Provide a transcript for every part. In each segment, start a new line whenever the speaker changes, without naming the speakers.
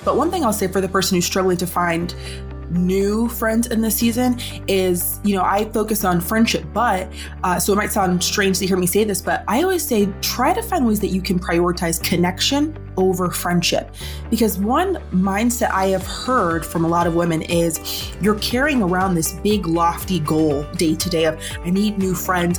But one thing I'll say for the person who's struggling to find new friends in this season is, I focus on friendship, but so it might sound strange to hear me say this, but I always say, try to find ways that you can prioritize connection over friendship. Because one mindset I have heard from a lot of women is you're carrying around this big lofty goal day to day of, I need new friends.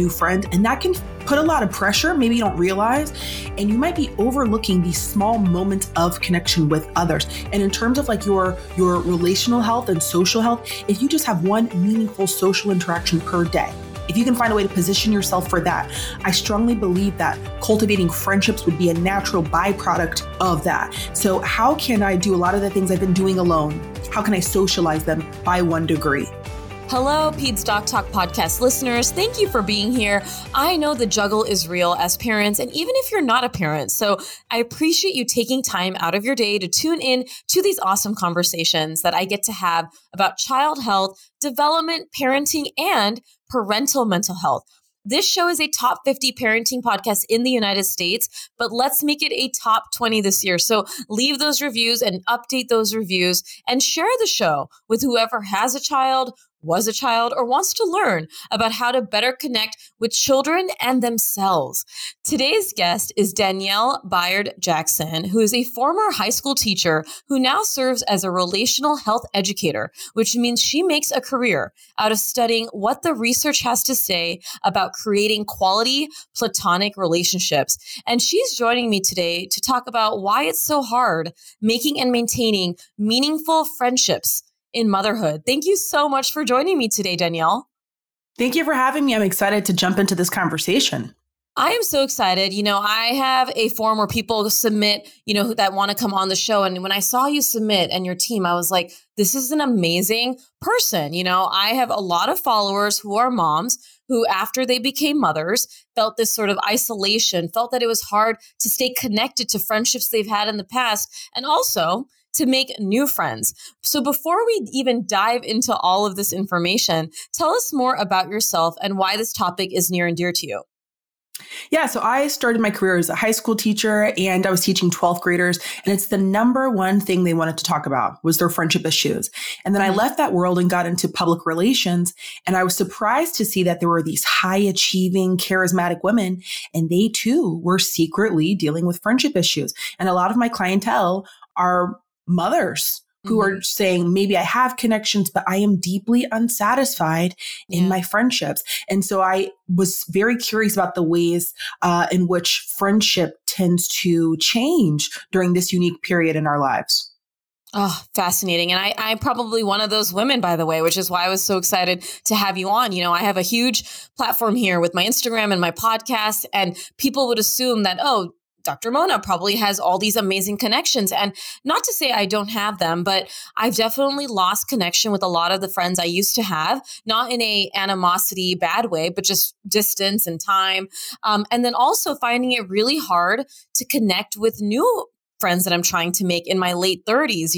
And that can put a lot of pressure, maybe you don't realize, and you might be overlooking these small moments of connection with others. And in terms of like your relational health and social health, if you just have one meaningful social interaction per day, if you can find a way to position yourself for that, I strongly believe that cultivating friendships would be a natural byproduct of that. So how can I do a lot of the things I've been doing alone? How can I socialize them by 1 degree?
Hello, Peds Doc Talk podcast listeners. Thank you for being here. I know the juggle is real as parents, and even if you're not a parent. So I appreciate you taking time out of your day to tune in to these awesome conversations that I get to have about child health, development, parenting, and parental mental health. This show is a top 50 parenting podcast in the United States, but let's make it a top 20 this year. So leave those reviews and update those reviews and share the show with whoever has a child, was a child, or wants to learn about how to better connect with children and themselves. Today's guest is Danielle Bayard Jackson, who is a former high school teacher who now serves as a relational health educator, which means she makes a career out of studying what the research has to say about creating quality platonic relationships. And she's joining me today to talk about why it's so hard making and maintaining meaningful friendships in motherhood. Thank you so much for joining me today, Danielle.
Thank you for having me. I'm excited to jump into this conversation.
I am so excited. I have a form where people submit, that want to come on the show. And when I saw you submit and your team, I was like, this is an amazing person. I have a lot of followers who are moms who, after they became mothers, felt this sort of isolation, felt that it was hard to stay connected to friendships they've had in the past, and also to make new friends. So before we even dive into all of this information, tell us more about yourself and why this topic is near and dear to you.
Yeah, so I started my career as a high school teacher, and I was teaching 12th graders, and it's the number one thing they wanted to talk about was their friendship issues. And then I left that world and got into public relations, and I was surprised to see that there were these high achieving, charismatic women, and they too were secretly dealing with friendship issues. And a lot of my clientele are mothers who are saying, maybe I have connections, but I am deeply unsatisfied in my friendships. And so I was very curious about the ways in which friendship tends to change during this unique period in our lives.
Oh, fascinating. And I'm probably one of those women, by the way, which is why I was so excited to have you on. I have a huge platform here with my Instagram and my podcast, and people would assume that, oh, Dr. Mona probably has all these amazing connections. And not to say I don't have them, but I've definitely lost connection with a lot of the friends I used to have, not in a animosity bad way, but just distance and time. And then also finding it really hard to connect with new friends that I'm trying to make in my late 30s.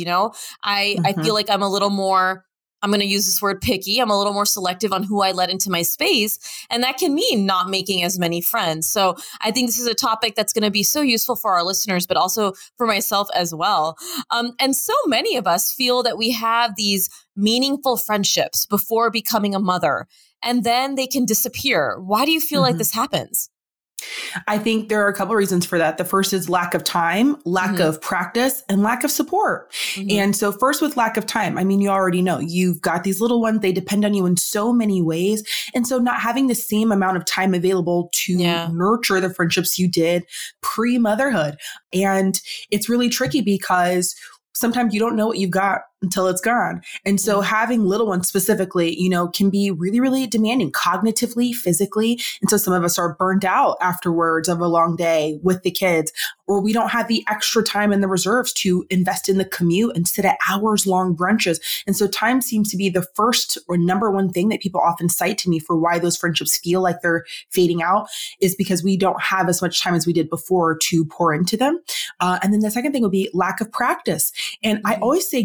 I feel like I'm a little more, I'm going to use this word picky. I'm a little more selective on who I let into my space. And that can mean not making as many friends. So I think this is a topic that's going to be so useful for our listeners, but also for myself as well. And so many of us feel that we have these meaningful friendships before becoming a mother, and then they can disappear. Why do you feel like this happens?
I think there are a couple of reasons for that. The first is lack of time, lack of practice, and lack of support. And so first with lack of time, you already know you've got these little ones, they depend on you in so many ways. And so not having the same amount of time available to nurture the friendships you did pre-motherhood. And it's really tricky because sometimes you don't know what you've got until it's gone. And so having little ones specifically, can be really, really demanding cognitively, physically. And so some of us are burnt out afterwards of a long day with the kids, or we don't have the extra time in the reserves to invest in the commute and sit at hours long brunches. And so time seems to be the first or number one thing that people often cite to me for why those friendships feel like they're fading out, is because we don't have as much time as we did before to pour into them. And then the second thing would be lack of practice. And I always say, give yourself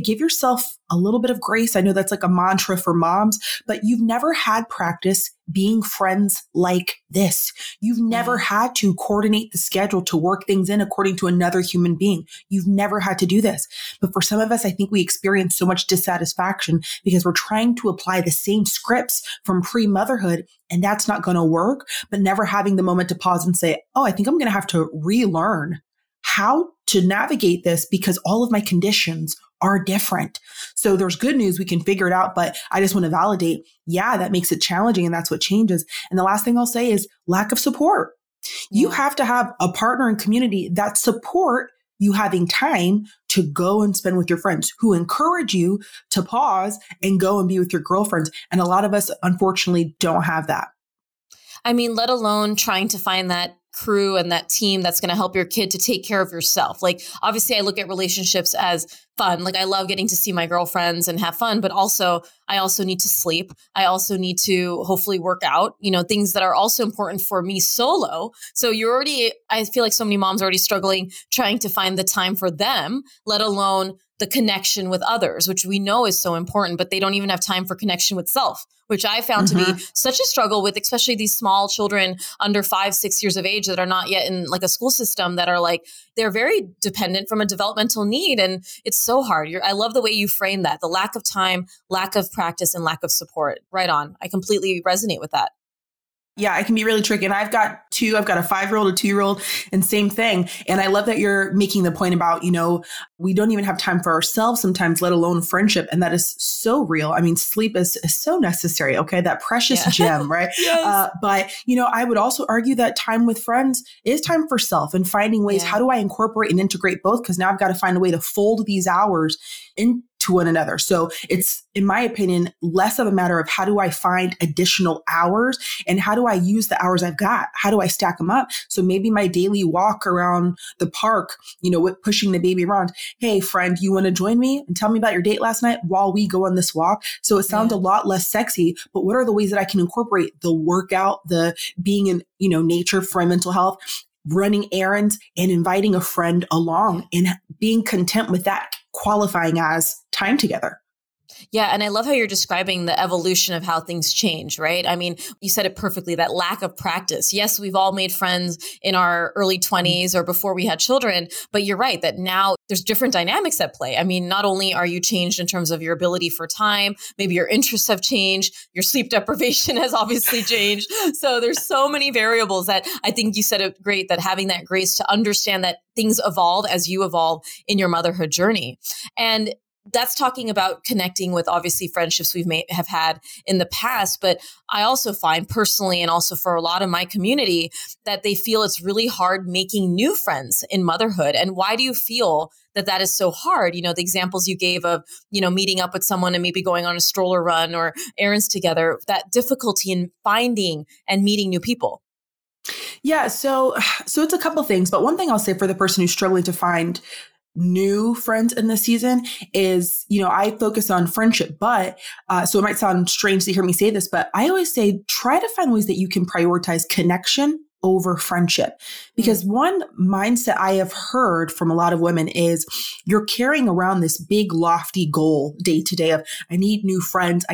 yourself a little bit of grace. I know that's like a mantra for moms, but you've never had practice being friends like this. You've never had to coordinate the schedule to work things in according to another human being. You've never had to do this. But for some of us, I think we experience so much dissatisfaction because we're trying to apply the same scripts from pre-motherhood, and that's not going to work, but never having the moment to pause and say, oh, I think I'm going to have to relearn how to navigate this because all of my conditions are different. So there's good news. We can figure it out, but I just want to validate, yeah, that makes it challenging and that's what changes. And the last thing I'll say is lack of support. You have to have a partner and community that support you having time to go and spend with your friends, who encourage you to pause and go and be with your girlfriends. And a lot of us, unfortunately, don't have that.
I mean, let alone trying to find that crew and that team that's going to help your kid to take care of yourself. Like, obviously, I look at relationships as fun. Like, I love getting to see my girlfriends and have fun, but also, I also need to sleep. I also need to hopefully work out, things that are also important for me solo. So I feel like so many moms are already struggling trying to find the time for them, let alone the connection with others, which we know is so important, but they don't even have time for connection with self, which I found to be such a struggle with, especially these small children under 5-6 years of age that are not yet in like a school system that are like, they're very dependent from a developmental need. And it's so hard. I love the way you frame that, the lack of time, lack of practice, and lack of support. Right on. I completely resonate with that.
Yeah, it can be really tricky. And I've got a 5-year-old, a 2-year-old, and same thing. And I love that you're making the point about, we don't even have time for ourselves sometimes, let alone friendship. And that is so real. I mean, sleep is so necessary. Okay. That precious gem, right?
Yes.
But, I would also argue that time with friends is time for self and finding ways, how do I incorporate and integrate both? Because now I've got to find a way to fold these hours into one another. So it's, in my opinion, less of a matter of how do I find additional hours and how do I use the hours I've got? How do I stack them up? So maybe my daily walk around the park, with pushing the baby around. Hey, friend, you want to join me and tell me about your date last night while we go on this walk? So it sounds a lot less sexy, but what are the ways that I can incorporate the workout, the being in, nature for my mental health, running errands, and inviting a friend along and being content with that qualifying as time together.
Yeah. And I love how you're describing the evolution of how things change, right? I mean, you said it perfectly, that lack of practice. Yes, we've all made friends in our early 20s or before we had children, but you're right that now there's different dynamics at play. I mean, not only are you changed in terms of your ability for time, maybe your interests have changed, your sleep deprivation has obviously changed. So there's so many variables that I think you said it great, that having that grace to understand that things evolve as you evolve in your motherhood journey. And that's talking about connecting with obviously friendships have had in the past. But I also find personally, and also for a lot of my community, that they feel it's really hard making new friends in motherhood. And why do you feel that is so hard? The examples you gave of, meeting up with someone and maybe going on a stroller run or errands together, that difficulty in finding and meeting new people.
Yeah. So it's a couple things, but one thing I'll say for the person who's struggling to find new friends in this season is, I focus on friendship, but so it might sound strange to hear me say this, but I always say, try to find ways that you can prioritize connection over friendship. Because one mindset I have heard from a lot of women is you're carrying around this big, lofty goal day to day of, I need new friends.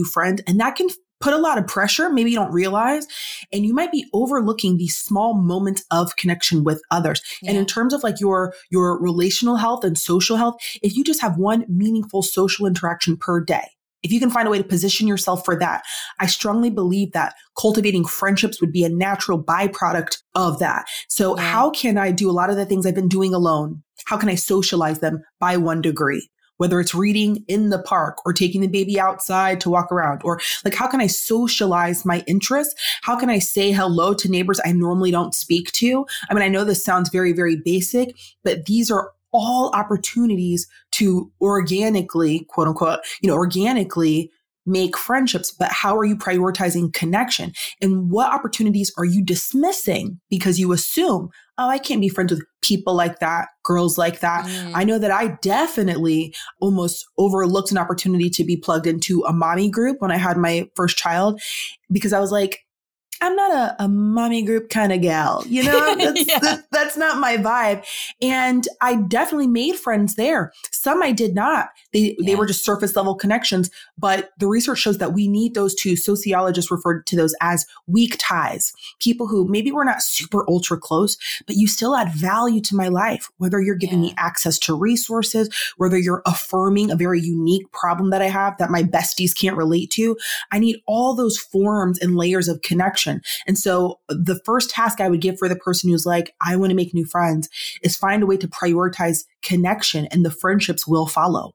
And that can put a lot of pressure, maybe you don't realize, and you might be overlooking these small moments of connection with others. Yeah. And in terms of like your relational health and social health, if you just have one meaningful social interaction per day, if you can find a way to position yourself for that, I strongly believe that cultivating friendships would be a natural byproduct of that. So how can I do a lot of the things I've been doing alone? How can I socialize them by 1 degree? Whether it's reading in the park or taking the baby outside to walk around, or like, how can I socialize my interests? How can I say hello to neighbors I normally don't speak to? I mean, I know this sounds very, very basic, but these are all opportunities to organically, quote unquote, organically make friendships. But how are you prioritizing connection? And what opportunities are you dismissing because you assume, oh, I can't be friends with people like that, girls like that. I know that I definitely almost overlooked an opportunity to be plugged into a mommy group when I had my first child, because I was like, I'm not a mommy group kind of gal, that's not my vibe. And I definitely made friends there. Some I did not. They were just surface level connections. But the research shows that we need those two. Sociologists referred to those as weak ties. People who maybe we're not super ultra close, but you still add value to my life, whether you're giving me access to resources, whether you're affirming a very unique problem that I have that my besties can't relate to. I need all those forms and layers of connection. And so the first task I would give for the person who's like, I want to make new friends, is find a way to prioritize connection, and the friendships will follow.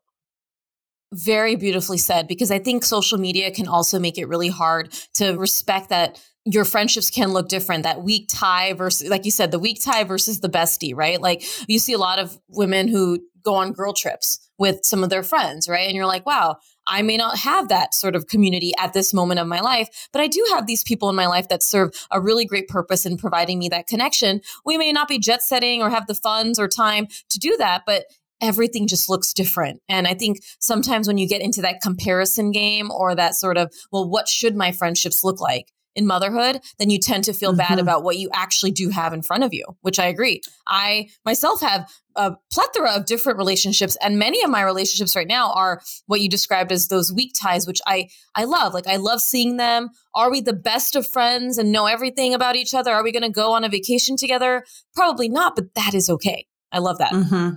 Very beautifully said, because I think social media can also make it really hard to respect that your friendships can look different. That weak tie versus, like you said, the weak tie versus the bestie, right? Like you see a lot of women who go on girl trips with some of their friends, right? And you're like, wow, I may not have that sort of community at this moment of my life, but I do have these people in my life that serve a really great purpose in providing me that connection. We may not be jet setting or have the funds or time to do that, but everything just looks different. And I think sometimes when you get into that comparison game or that sort of, well, what should my friendships look like in motherhood, then you tend to feel bad about what you actually do have in front of you, which I agree. I myself have a plethora of different relationships, and many of my relationships right now are what you described as those weak ties, which I love. Like I love seeing them. Are we the best of friends and know everything about each other? Are we going to go on a vacation together? Probably not, but that is okay. I love that.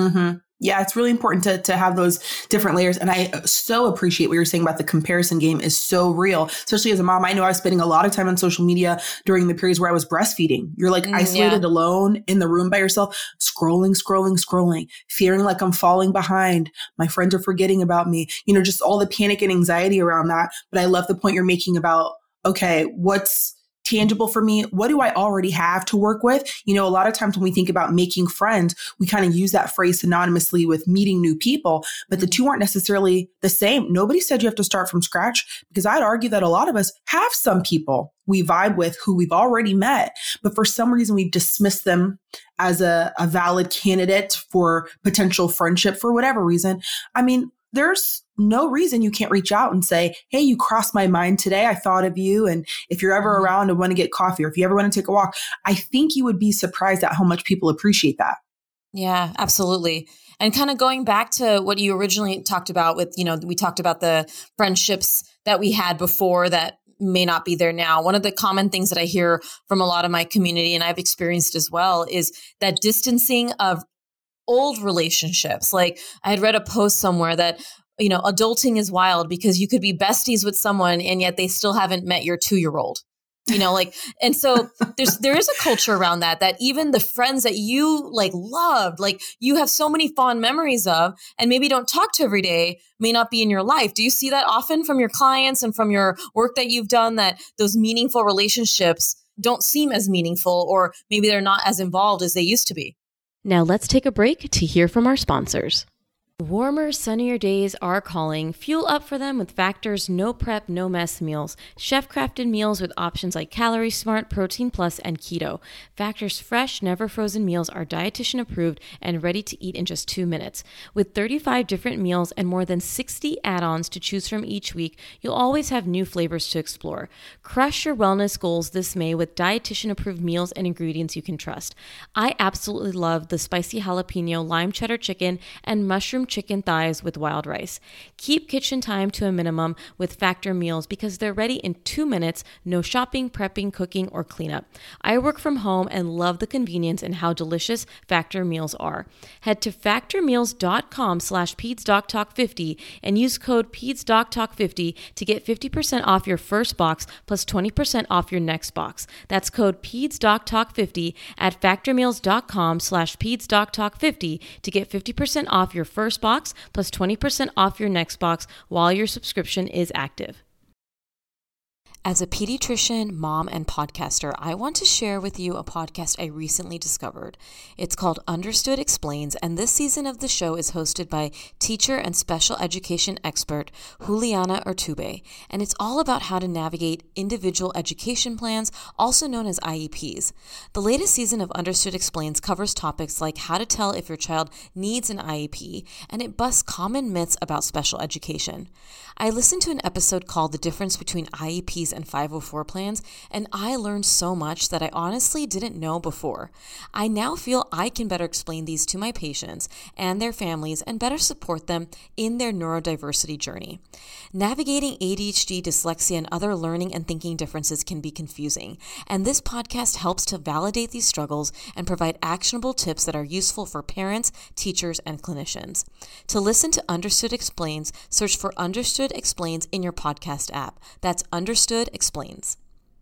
Yeah, it's really important to have those different layers. And I so appreciate what you're saying about the comparison game is so real, especially as a mom. I know I was spending a lot of time on social media during the periods where I was breastfeeding. You're like isolated alone in the room by yourself, scrolling, feeling like I'm falling behind. My friends are forgetting about me, just all the panic and anxiety around that. But I love the point you're making about, okay, what's tangible for me? What do I already have to work with? A lot of times when we think about making friends, we kind of use that phrase synonymously with meeting new people, but the two aren't necessarily the same. Nobody said you have to start from scratch, because I'd argue that a lot of us have some people we vibe with who we've already met, but for some reason we've dismissed them as a valid candidate for potential friendship for whatever reason. I mean, there's no reason you can't reach out and say, hey, you crossed my mind today. I thought of you. And if you're ever around and want to get coffee, or if you ever want to take a walk, I think you would be surprised at how much people appreciate that.
Yeah, absolutely. And kind of going back to what you originally talked about with, we talked about the friendships that we had before that may not be there now. One of the common things that I hear from a lot of my community, and I've experienced as well, is that distancing of old relationships. Like I had read a post somewhere that, adulting is wild because you could be besties with someone and yet they still haven't met your 2-year-old, and so there is a culture around that even the friends that you loved, you have so many fond memories of and maybe don't talk to every day may not be in your life. Do you see that often from your clients and from your work that you've done, that those meaningful relationships don't seem as meaningful, or maybe they're not as involved as they used to be?
Now let's take a break to hear from our sponsors. Warmer, sunnier days are calling. Fuel up for them with Factor's no prep, no mess meals. Chef-crafted meals with options like Calorie Smart, Protein Plus, and Keto. Factor's fresh, never frozen meals are dietitian approved and ready to eat in just 2 minutes. With 35 different meals and more than 60 add-ons to choose from each week, you'll always have new flavors to explore. Crush your wellness goals this May with dietitian approved meals and ingredients you can trust. I absolutely love the spicy jalapeno lime cheddar chicken and mushroom chicken thighs with wild rice. Keep kitchen time to a minimum with Factor meals because they're ready in 2 minutes, no shopping, prepping, cooking, or cleanup. I work from home and love the convenience and how delicious Factor meals are. Head to factormeals.com/PedsDocTalk50 and use code PedsDocTalk50 to get 50% off your first box plus 20% off your next box. That's code PedsDocTalk50 at factormeals.com/PedsDocTalk50 to get 50% off your first box plus 20% off your next box while your subscription is active.
As a pediatrician, mom, and podcaster, I want to share with you a podcast I recently discovered. It's called Understood Explains, and this season of the show is hosted by teacher and special education expert Juliana Urtube, and it's all about how to navigate individual education plans, also known as IEPs. The latest season of Understood Explains covers topics like how to tell if your child needs an IEP, and it busts common myths about special education. I listened to an episode called The Difference Between IEPs 401ks and 504 plans, and I learned so much that I honestly didn't know before. I now feel I can better explain these to my patients and their families and better support them in their neurodiversity journey. Navigating ADHD, dyslexia, and other learning and thinking differences can be confusing, and this podcast helps to validate these struggles and provide actionable tips that are useful for parents, teachers, and clinicians. To listen to Understood Explains, search for Understood Explains in your podcast app. That's Understood Explains.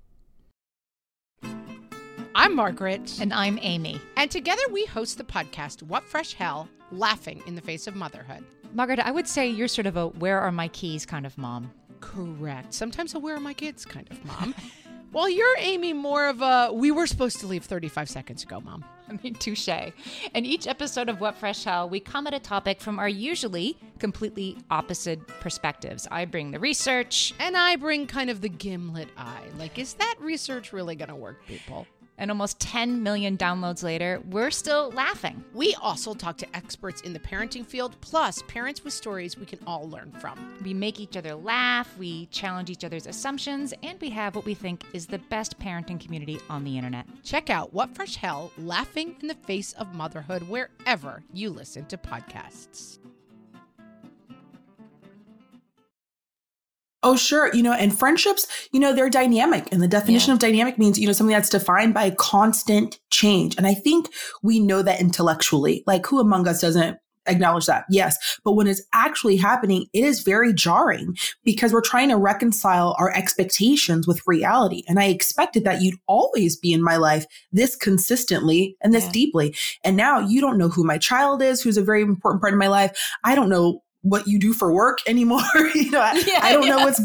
I'm Margaret.
And I'm Amy.
And together we host the podcast, What Fresh Hell? Laughing in the Face of Motherhood.
Margaret, I would say you're sort of a where are my keys kind of mom.
Correct. Sometimes a where are my kids kind of mom. Well, you're, Amy, more of a we were supposed to leave 35 seconds ago, mom.
I mean, touche. In each episode of What Fresh Hell, we come at a topic from our usually completely opposite perspectives. I bring the research.
And I bring kind of the gimlet eye. Like, is that research really going to work, people?
And almost 10 million downloads later, we're still laughing.
We also talk to experts in the parenting field, plus parents with stories we can all learn from.
We make each other laugh, we challenge each other's assumptions, and we have what we think is the best parenting community on the internet.
Check out What Fresh Hell? Laughing in the Face of Motherhood wherever you listen to podcasts.
Oh, sure. And friendships, they're dynamic. And the definition of dynamic means, something that's defined by constant change. And I think we know that intellectually. Like, who among us doesn't acknowledge that? Yes. But when it's actually happening, it is very jarring because we're trying to reconcile our expectations with reality. And I expected that you'd always be in my life this consistently and this deeply. And now you don't know who my child is, who's a very important part of my life. I don't know what you do for work anymore. I don't know what's,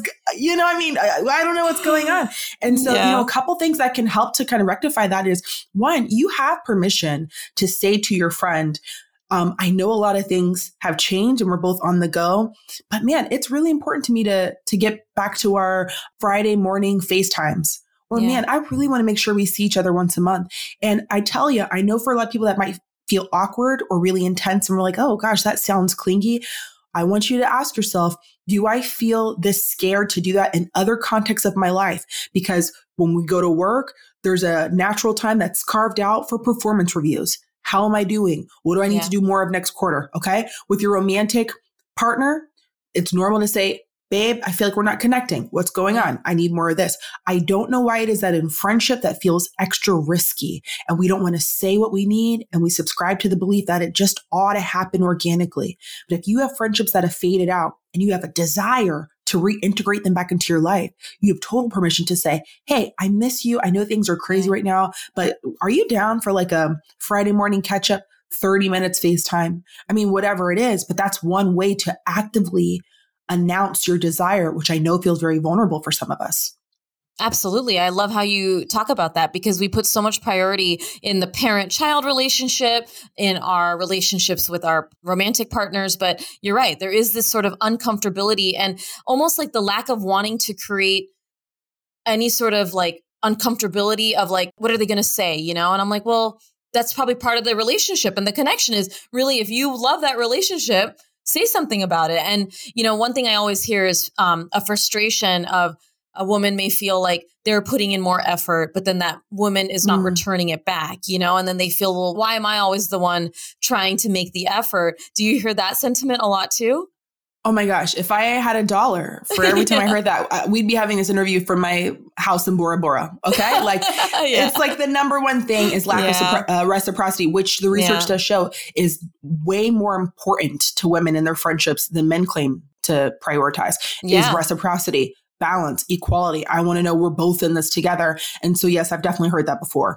I don't know what's going on. And so, a couple things that can help to kind of rectify that is, one, you have permission to say to your friend, I know a lot of things have changed and we're both on the go, but man, it's really important to me to get back to our Friday morning FaceTimes. Or man, I really want to make sure we see each other once a month. And I tell you, I know for a lot of people that might feel awkward or really intense and we're like, oh gosh, that sounds clingy. I want you to ask yourself, do I feel this scared to do that in other contexts of my life? Because when we go to work, there's a natural time that's carved out for performance reviews. How am I doing? What do I need to do more of next quarter? Okay. With your romantic partner, it's normal to say, babe, I feel like we're not connecting. What's going on? I need more of this. I don't know why it is that in friendship that feels extra risky and we don't want to say what we need and we subscribe to the belief that it just ought to happen organically. But if you have friendships that have faded out and you have a desire to reintegrate them back into your life, you have total permission to say, hey, I miss you. I know things are crazy right now, but are you down for like a Friday morning catch up, 30 minutes FaceTime? I mean, whatever it is, but that's one way to actively announce your desire, which I know feels very vulnerable for some of us.
Absolutely. I love how you talk about that because we put so much priority in the parent-child relationship, in our relationships with our romantic partners. But you're right. There is this sort of uncomfortability and almost like the lack of wanting to create any sort of like uncomfortability of like, what are they going to say? And I'm like, well, that's probably part of the relationship. And the connection is really, if you love that relationship, say something about it. And, one thing I always hear is a frustration of a woman may feel like they're putting in more effort, but then that woman is not returning it back, and then they feel, well, why am I always the one trying to make the effort? Do you hear that sentiment a lot too?
Oh my gosh. If I had $1 for every time I heard that, we'd be having this interview from my house in Bora Bora. Okay. Like it's like the number one thing is lack of reciprocity, which the research does show is way more important to women in their friendships than men claim to prioritize is reciprocity, balance, equality. I want to know we're both in this together. And so, yes, I've definitely heard that before.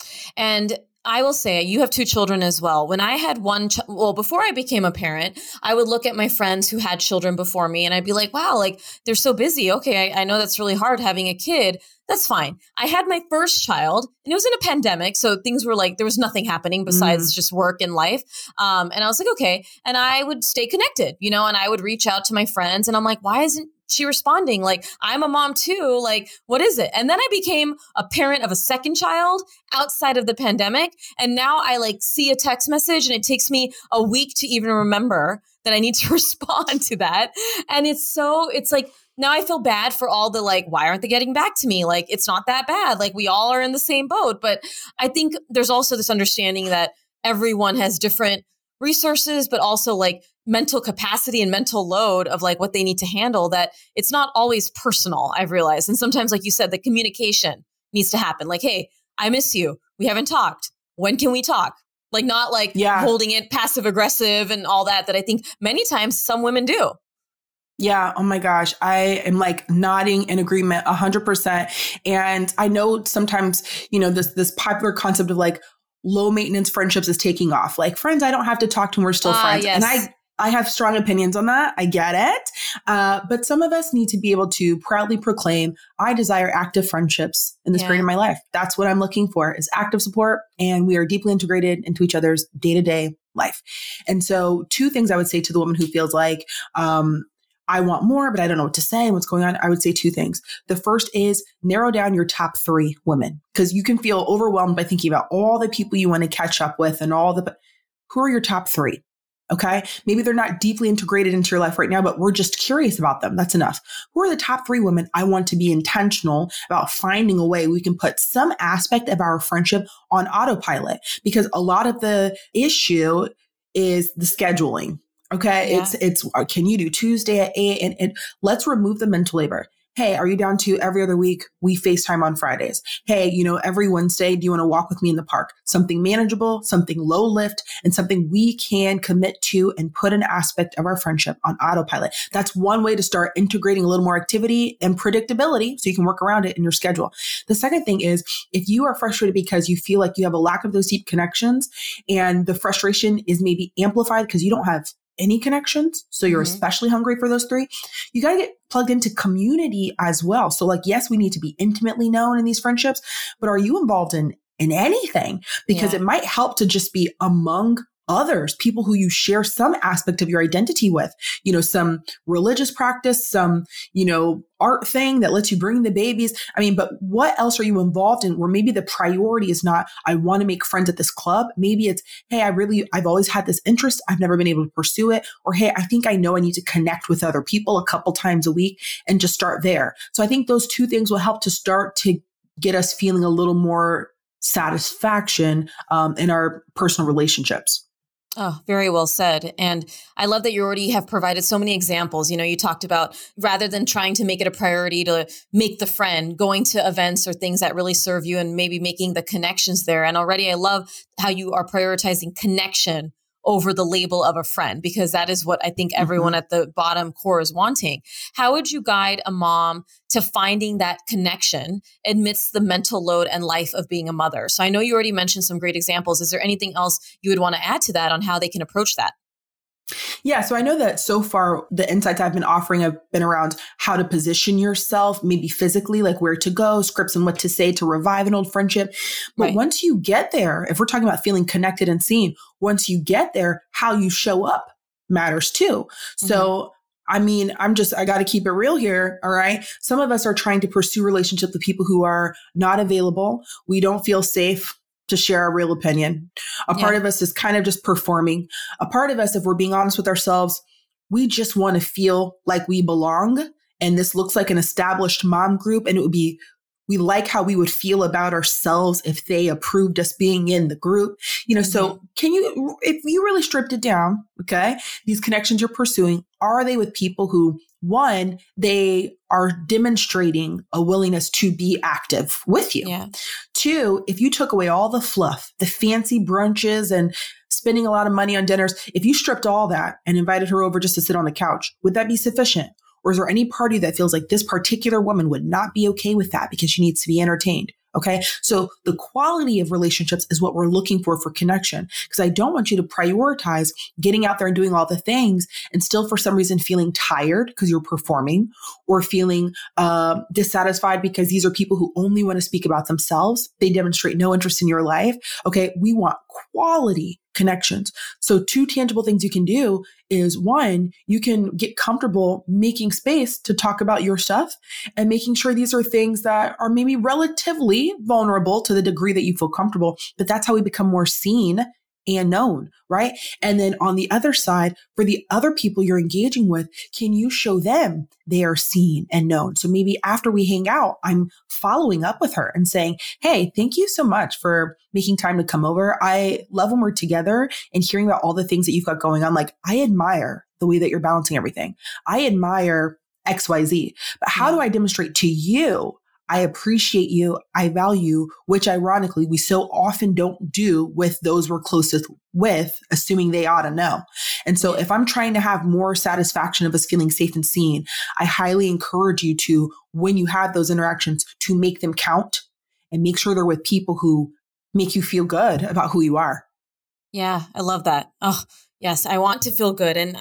And I will say you have 2 children as well. When I had before I became a parent, I would look at my friends who had children before me and I'd be like, wow, like they're so busy. Okay. I know that's really hard having a kid. That's fine. I had my first child and it was in a pandemic. So things were like, there was nothing happening besides just work and life. And I was like, okay. And I would stay connected, and I would reach out to my friends and I'm like, why isn't she responding? Like, I'm a mom too. Like, what is it? And then I became a parent of a second child outside of the pandemic. And now I like see a text message and it takes me a week to even remember that I need to respond to that. And it's like, now I feel bad for all the like, why aren't they getting back to me? Like, it's not that bad. Like, we all are in the same boat. But I think there's also this understanding that everyone has different resources, but also like mental capacity and mental load of like what they need to handle, that it's not always personal, I've realized. And sometimes, like you said, the communication needs to happen. Like, hey, I miss you. We haven't talked. When can we talk? Like, not like holding it passive aggressive and all that I think many times some women do.
Yeah. Oh my gosh. I am like nodding in agreement 100%. And I know sometimes, this popular concept of like low maintenance friendships is taking off. Like, friends I don't have to talk to, we're still friends.
Yes.
And I have strong opinions on that. I get it. But some of us need to be able to proudly proclaim, I desire active friendships in this period of my life. That's what I'm looking for, is active support. And we are deeply integrated into each other's day-to-day life. And so 2 things I would say to the woman who feels like, I want more, but I don't know what to say and what's going on. I would say 2 things. The first is narrow down your top 3 women, because you can feel overwhelmed by thinking about all the people you want to catch up with and who are your top 3? Okay. Maybe they're not deeply integrated into your life right now, but we're just curious about them. That's enough. Who are the top 3 women I want to be intentional about finding a way we can put some aspect of our friendship on autopilot? Because a lot of the issue is the scheduling. Okay. Yeah. It's can you do Tuesday at 8? And let's remove the mental labor. Hey, are you down to every other week? We FaceTime on Fridays. Hey, every Wednesday, do you want to walk with me in the park? Something manageable, something low lift, and something we can commit to and put an aspect of our friendship on autopilot. That's one way to start integrating a little more activity and predictability so you can work around it in your schedule. The second thing is, if you are frustrated because you feel like you have a lack of those deep connections and the frustration is maybe amplified because you don't have any connections, so you're especially hungry for those 3, you got to get plugged into community as well. So like, yes, we need to be intimately known in these friendships, but are you involved in anything? Because it might help to just be among others, people who you share some aspect of your identity with, some religious practice, some, art thing that lets you bring the babies. I mean, but what else are you involved in where maybe the priority is not, I want to make friends at this club. Maybe it's, hey, I've always had this interest. I've never been able to pursue it. Or, hey, I think I know I need to connect with other people a couple times a week and just start there. So I think those 2 things will help to start to get us feeling a little more satisfaction in our personal relationships.
Oh, very well said. And I love that you already have provided so many examples. You talked about, rather than trying to make it a priority to make the friend, going to events or things that really serve you and maybe making the connections there. And already I love how you are prioritizing connection over the label of a friend, because that is what I think everyone at the bottom core is wanting. How would you guide a mom to finding that connection amidst the mental load and life of being a mother? So I know you already mentioned some great examples. Is there anything else you would want to add to that on how they can approach that?
Yeah. So I know that so far the insights I've been offering have been around how to position yourself, maybe physically, like where to go, scripts and what to say to revive an old friendship. But once you get there, if we're talking about feeling connected and seen, once you get there, how you show up matters too. So I mean, I got to keep it real here. All right. Some of us are trying to pursue relationships with people who are not available. We don't feel safe to share our real opinion. A part of us is kind of just performing. A part of us, if we're being honest with ourselves, we just want to feel like we belong. And this looks like an established mom group. And we like how we would feel about ourselves if they approved us being in the group. So if you really stripped it down, okay, these connections you're pursuing, are they with people who, 1, they are demonstrating a willingness to be active with you? 2, if you took away all the fluff, the fancy brunches and spending a lot of money on dinners, if you stripped all that and invited her over just to sit on the couch, would that be sufficient? Or is there any party that feels like this particular woman would not be okay with that because she needs to be entertained? Okay. So the quality of relationships is what we're looking for connection, because I don't want you to prioritize getting out there and doing all the things and still for some reason feeling tired because you're performing, or feeling dissatisfied because these are people who only want to speak about themselves. They demonstrate no interest in your life. Okay. We want quality connections. So 2 tangible things you can do is, 1, you can get comfortable making space to talk about your stuff and making sure these are things that are maybe relatively vulnerable to the degree that you feel comfortable, but that's how we become more seen and known, right? And then on the other side, for the other people you're engaging with, can you show them they are seen and known? So maybe after we hang out, I'm following up with her and saying, hey, thank you so much for making time to come over. I love when we're together and hearing about all the things that you've got going on. Like, I admire the way that you're balancing everything. I admire XYZ, but how do I demonstrate to you I appreciate you, I value, which ironically we so often don't do with those we're closest with, assuming they ought to know. And so if I'm trying to have more satisfaction of us feeling safe and seen, I highly encourage you to, when you have those interactions, to make them count and make sure they're with people who make you feel good about who you are.
Yeah, I love that. Oh, yes, I want to feel good. And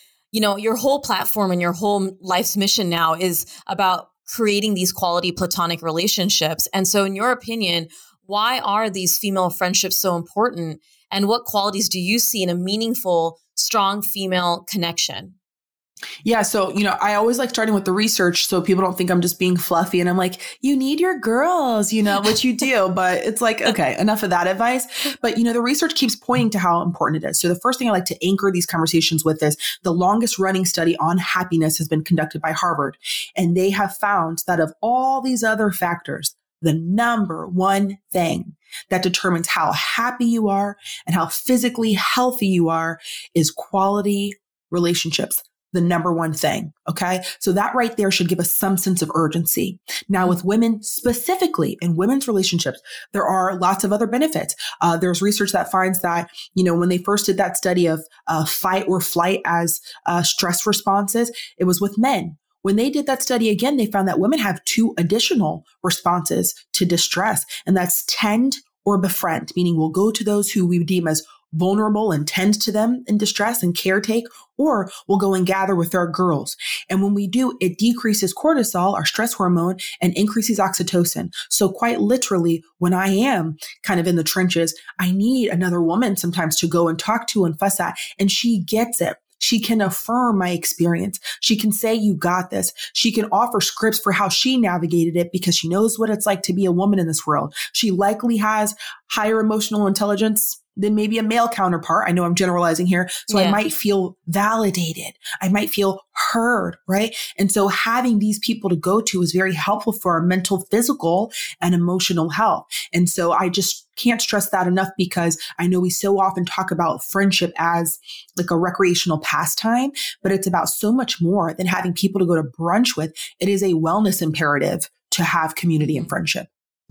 your whole platform and your whole life's mission now is about creating these quality platonic relationships. And so in your opinion, why are these female friendships so important? And what qualities do you see in a meaningful, strong female connection?
Yeah. So, I always like starting with the research so people don't think I'm just being fluffy. And I'm like, you need your girls, which you do. But it's like, okay, enough of that advice. But, the research keeps pointing to how important it is. So the first thing I like to anchor these conversations with is the longest running study on happiness has been conducted by Harvard. And they have found that of all these other factors, the number one thing that determines how happy you are and how physically healthy you are is quality relationships. The number one thing. Okay. So that right there should give us some sense of urgency. Now with women specifically in women's relationships, there are lots of other benefits. There's research that finds that, when they first did that study of fight or flight as stress responses, it was with men. When they did that study again, they found that women have 2 additional responses to distress, and that's tend or befriend, meaning we'll go to those who we deem as vulnerable and tend to them in distress and caretake, or we'll go and gather with our girls. And when we do, it decreases cortisol, our stress hormone, and increases oxytocin. So quite literally, when I am kind of in the trenches, I need another woman sometimes to go and talk to and fuss at, and she gets it. She can affirm my experience. She can say, you got this. She can offer scripts for how she navigated it because she knows what it's like to be a woman in this world. She likely has higher emotional intelligence than maybe a male counterpart. I know I'm generalizing here. So I might feel validated. I might feel heard, right? And so having these people to go to is very helpful for our mental, physical, and emotional health. And so I just can't stress that enough because I know we so often talk about friendship as like a recreational pastime, but it's about so much more than having people to go to brunch with. It is a wellness imperative to have community and friendship.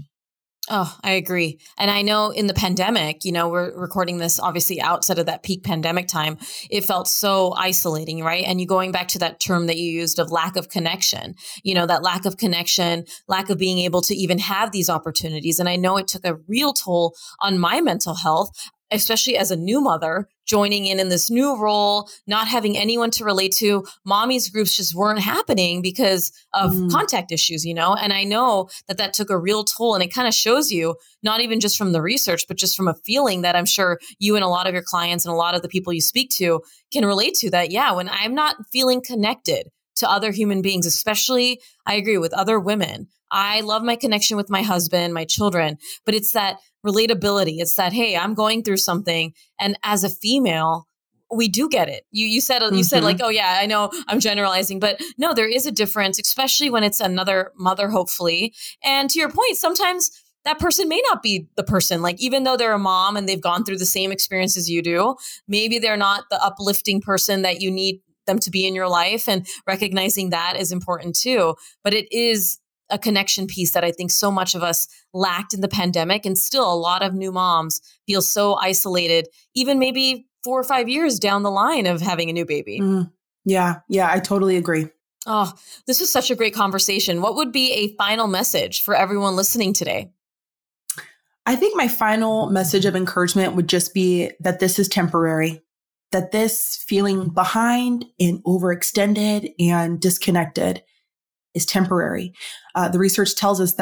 Oh, I agree. And I know in the pandemic, we're recording this obviously outside of that peak pandemic time, it felt so isolating, right? And you going back to that term that you used of lack of connection, that lack of connection, lack of being able to even have these opportunities. And I know it took a real toll on my mental health, especially as a new mother, joining in this new role, not having anyone to relate to. Mommy's groups just weren't happening because of contact issues, And I know that took a real toll. And it kind of shows you, not even just from the research, but just from a feeling that I'm sure you and a lot of your clients and a lot of the people you speak to can relate to that. Yeah, when I'm not feeling connected to other human beings, especially, I agree, with other women. I love my connection with my husband, my children, but it's that relatability. It's that, hey, I'm going through something. And as a female, we do get it. You said like, oh yeah, I know I'm generalizing, but no, there is a difference, especially when it's another mother, hopefully. And to your point, sometimes that person may not be the person, like even though they're a mom and they've gone through the same experience as you do, maybe they're not the uplifting person that you need them to be in your life, and recognizing that is important too. But it is a connection piece that I think so much of us lacked in the pandemic. And still a lot of new moms feel so isolated, even maybe 4 or 5 years down the line of having a new baby.
Yeah, I totally agree.
Oh, this was such a great conversation. What would be a final message for everyone listening today?
I think my final message of encouragement would just be that this is temporary, that this feeling behind and overextended and disconnected is temporary. The research tells us that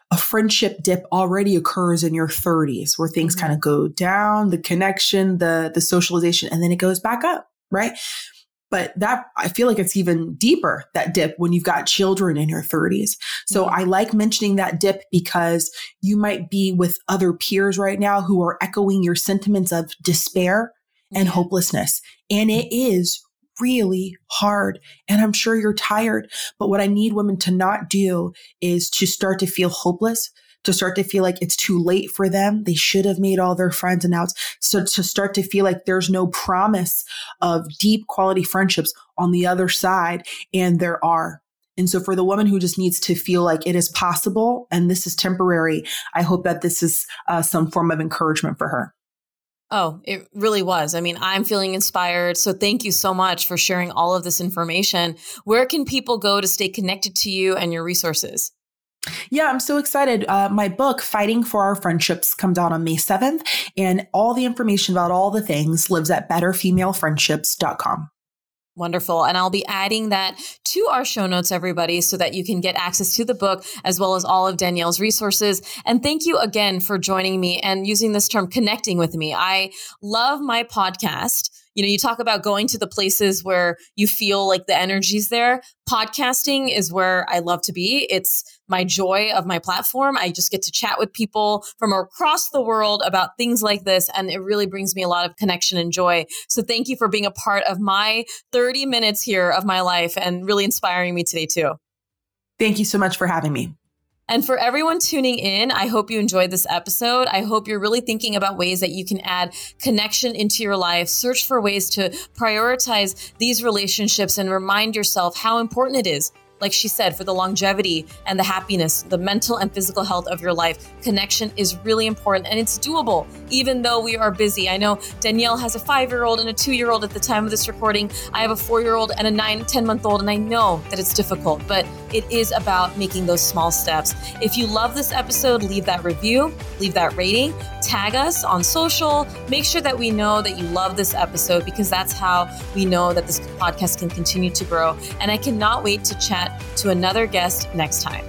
a friendship dip already occurs in your 30s where things kind of go down, the connection, the socialization, and then it goes back up, right? But that, I feel like it's even deeper, that dip, when you've got children in your 30s. So I like mentioning that dip because you might be with other peers right now who are echoing your sentiments of despair and hopelessness. And it is really hard. And I'm sure you're tired. But what I need women to not do is to start to feel hopeless, to start to feel like it's too late for them. They should have made all their friends, and now so to start to feel like there's no promise of deep quality friendships on the other side. And there are. And so for the woman who just needs to feel like it is possible and this is temporary, I hope that this is some form of encouragement for her.
Oh, it really was. I mean, I'm feeling inspired. So thank you so much for sharing all of this information. Where can people go to stay connected to you and your resources?
Yeah, I'm so excited. My book, Fighting for Our Friendships, comes out on May 7th. And all the information about all the things lives at betterfemalefriendships.com.
Wonderful. And I'll be adding that to our show notes, everybody, so that you can get access to the book as well as all of Danielle's resources. And thank you again for joining me and using this term, connecting with me. I love my podcast. You know, you talk about going to the places where you feel like the energy's there. Podcasting is where I love to be. It's my joy of my platform. I just get to chat with people from across the world about things like this. And it really brings me a lot of connection and joy. So thank you for being a part of my 30 minutes here of my life and really inspiring me today too.
Thank you so much for having me.
And for everyone tuning in, I hope you enjoyed this episode. I hope you're really thinking about ways that you can add connection into your life. Search for ways to prioritize these relationships and remind yourself how important it is. Like she said, for the longevity and the happiness, the mental and physical health of your life, connection is really important and it's doable, even though we are busy. I know Danielle has a 5-year-old and a 2-year-old at the time of this recording. I have a 4-year-old and a 10-month-old, and I know that it's difficult, but it is about making those small steps. If you love this episode, leave that review, leave that rating, tag us on social, make sure that we know that you love this episode, because that's how we know that this podcast can continue to grow. And I cannot wait to chat to another guest next time.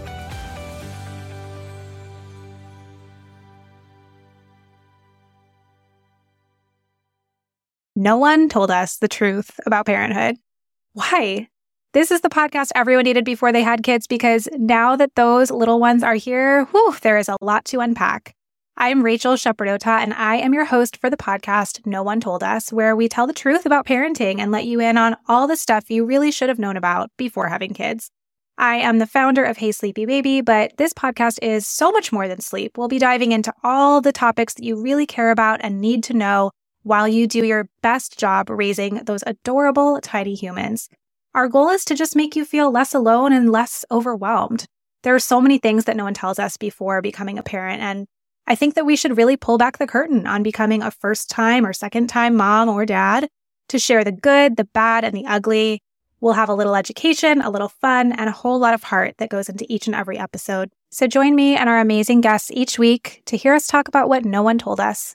No one told us the truth about parenthood. Why? This is the podcast everyone needed before they had kids, because now that those little ones are here, there is a lot to unpack. I'm Rachel Shepardota, and I am your host for the podcast No One Told Us, where we tell the truth about parenting and let you in on all the stuff you really should have known about before having kids. I am the founder of Hey Sleepy Baby, but this podcast is so much more than sleep. We'll be diving into all the topics that you really care about and need to know while you do your best job raising those adorable, tiny humans. Our goal is to just make you feel less alone and less overwhelmed. There are so many things that no one tells us before becoming a parent, and I think that we should really pull back the curtain on becoming a first-time or second-time mom or dad to share the good, the bad, and the ugly. We'll have a little education, a little fun, and a whole lot of heart that goes into each and every episode. So join me and our amazing guests each week to hear us talk about what no one told us.